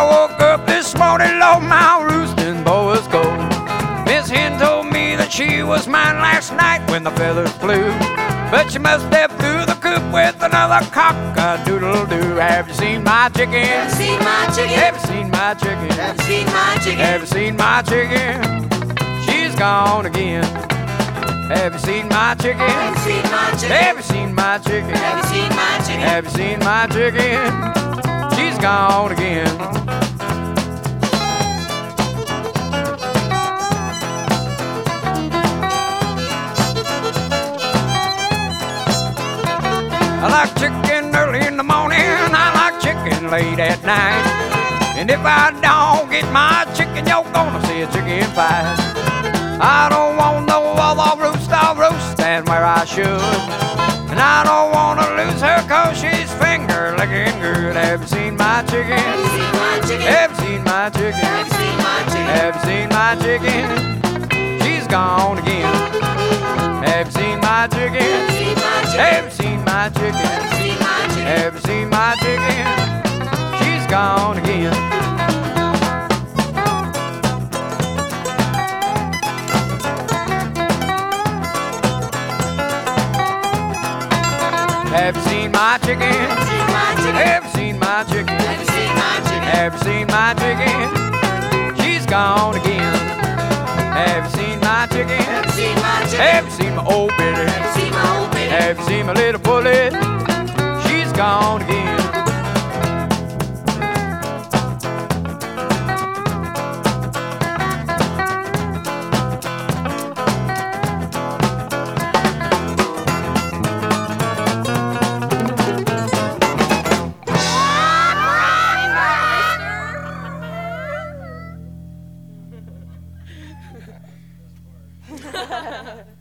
woke up this morning, Lord, my roosting boy was cold. Miss Hen told me that she was mine last night when the feathers flew, but she must have through the coop with another cock-a-doodle-doo. Have you seen my chicken? Have you seen my chicken? Have you seen my chicken? Have you seen my chicken? Have you seen my chicken? She's gone again. Have you seen my chicken? Have you seen my chicken? Have you seen my chicken? Have you seen my chicken? Have you seen my chicken? She's gone again. I like chicken early in the morning, I like chicken late at night. And if I don't get my chicken, you're gonna see a chicken fight. I don't want no other roost, I'll roast and where I should. And I don't wanna lose her cause she's finger licking good. Have you seen my chicken? Have you seen my chicken? Have you seen my chicken? Have you seen my chicken? Have you seen my chicken? She's gone again. Have you seen my chicken? Have you seen my chicken? Have you seen my chicken? Have you seen my chicken? Have you seen my chicken? She's gone again. Have you seen my chicken? Have you seen my chicken? Have you seen my chicken? Have you seen my chicken? Have you seen my chicken? She's gone again. Have you seen my chicken? Have you seen my chicken? Have you seen my old Betty? Have you seen my old baby? Have you seen my little bullet? She's gone again. Ha ha ha.